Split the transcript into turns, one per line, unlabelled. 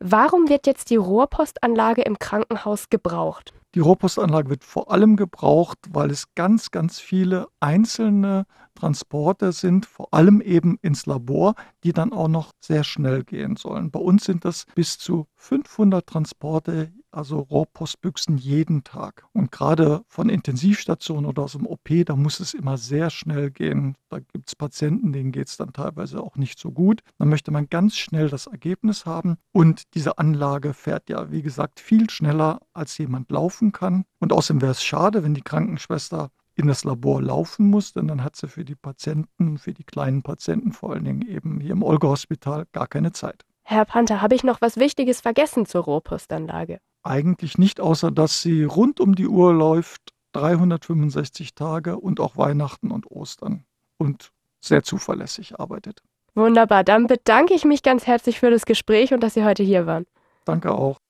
Warum wird jetzt die Rohrpostanlage im Krankenhaus gebraucht?
Die Rohrpostanlage wird vor allem gebraucht, weil es ganz, ganz viele einzelne Transporte sind, vor allem eben ins Labor, die dann auch noch sehr schnell gehen sollen. Bei uns sind das bis zu 500 Transporte, also Rohrpostbüchsen jeden Tag. Und gerade von Intensivstationen oder aus dem OP, da muss es immer sehr schnell gehen. Da gibt es Patienten, denen geht es dann teilweise auch nicht so gut. Dann möchte man ganz schnell das Ergebnis haben. Und diese Anlage fährt ja, wie gesagt, viel schneller, als jemand laufen kann. Und außerdem wäre es schade, wenn die Krankenschwester in das Labor laufen muss, denn dann hat sie für die Patienten, für die kleinen Patienten vor allen Dingen eben hier im Olga-Hospital gar keine Zeit.
Herr Panther, habe ich noch was Wichtiges vergessen zur Rohrpostanlage?
Eigentlich nicht, außer dass sie rund um die Uhr läuft, 365 Tage und auch Weihnachten und Ostern und sehr zuverlässig arbeitet.
Wunderbar, dann bedanke ich mich ganz herzlich für das Gespräch und dass Sie heute hier waren.
Danke auch.